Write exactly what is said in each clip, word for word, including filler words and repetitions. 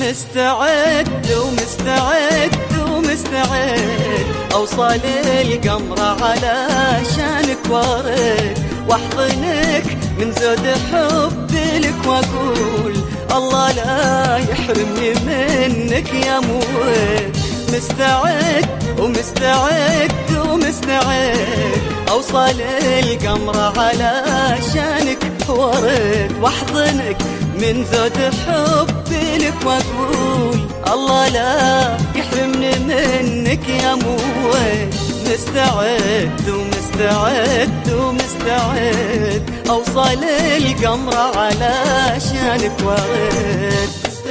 مستعد ومستعد ومستعد أوصل القمرة علشانك وارد واحضنك من زود حبي لك واقول الله لا يحرمني منك يا موت. مستعد ومستعد ومستعد أوصل القمرة علشانك وارد واحضنك من زود حبي لك واقول الله لا يحرمني منك يا موت. مستعد ومستعد ومستعد أوصل القمرة علشانك وارد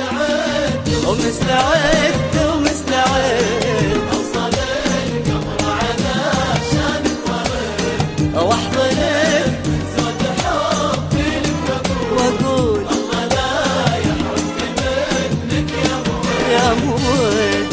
ومستعد ومستعد أوصل القمرة علشانك وارد واحضنك زود حبي لك واقول الله لا يحرمني منك يا موت يا موت.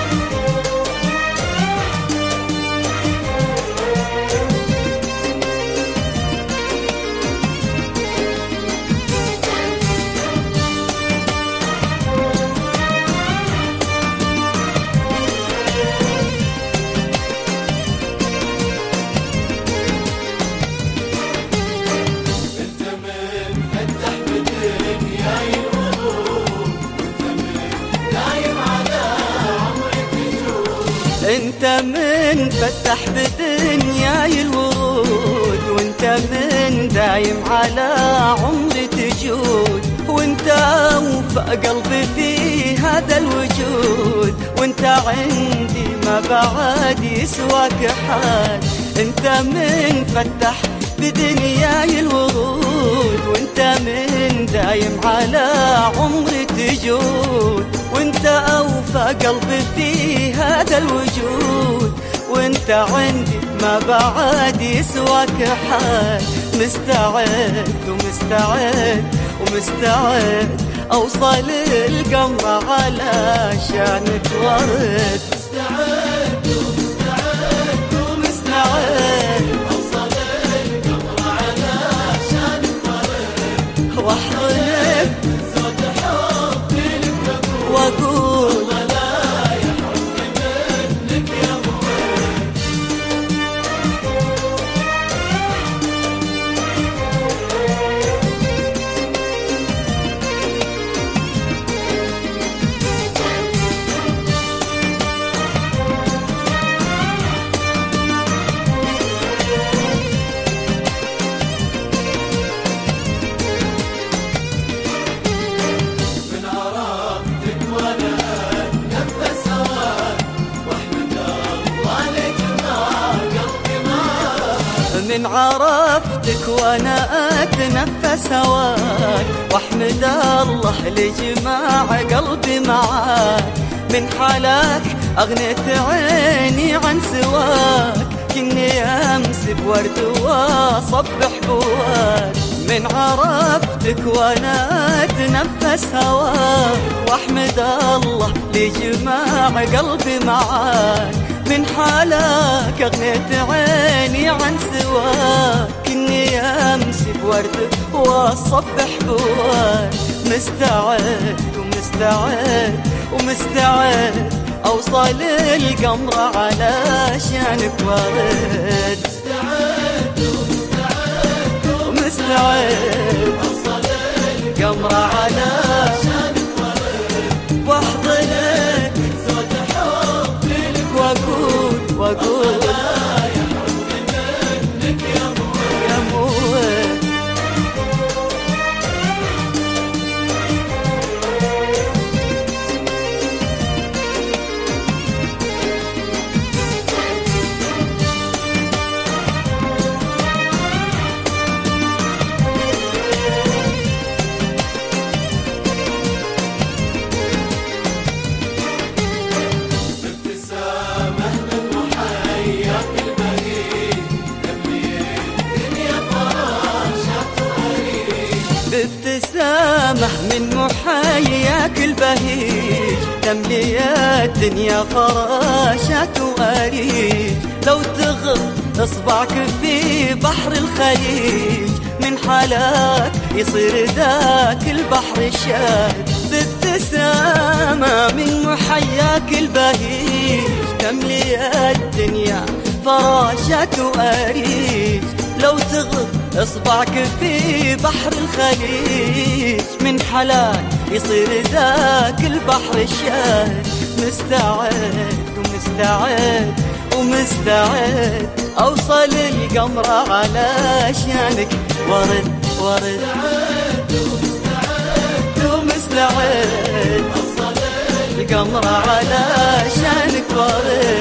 انت من فتح بدنياي الورود وانت من دايم على عمري تجود وانت اوفى قلبي في هذا الوجود وانت عندي ما بعد يسواك حال. انت من فتح بدنياي الورود وانت من دايم على عمري تجود وانت اوفى قلبي في هذا الوجود وانت عندي ما بعد يسواك حال. مستعد ومستعد ومستعد اوصل القمرة علشانك وارد مستعد ومستعد ومستعد أوصل القمرة علشانك وارد واحضنك زود حبي لك واقول الله لا يحرمني منك يا موت. من عرفتك وانا اتنفس هواك واحمد الله لجمال قلبي معاك. من عرفتك وانا اتنفس هواك واحمد الله لجماع قلبي معاك. من حالك اغنيت عيني عن سواك كني امس بورد واصبح بواك. من عرفتك وانا اتنفس هواك واحمد الله لجماع قلبي معاك. من حالك اغنيت عيني عن سواك كني امس بورد واصبح بواك. مستعد ومستعد ومستعد اوصل القمرة علشانك وارد مستعد ومستعد ومستعد أوصل القمرة علشانك علشانك وارد واحضنك زود حبي لك واقول واقول لا يحرمني منك يا موت. يا موت. ابتسامة من محياك البهيج تملي الدنيا فراشات وأريج. بابتسامة من محاياك البهيج تملي الدنيا فراشات وأريج. لو تغط اصبعك في بحر الخليج من حالك يصير ذاك البحر الشاد. ابتسامة من محياك البهيج تملي الدنيا فراشات وأريج، لو تغض اصبعك في بحر الخليج من حلاك يصير ذاك البحر الشاهد. مستعد ومستعد ومستعد اوصل القمرة علشانك ورد ورد ومستعد اوصل القمرة علشانك ورد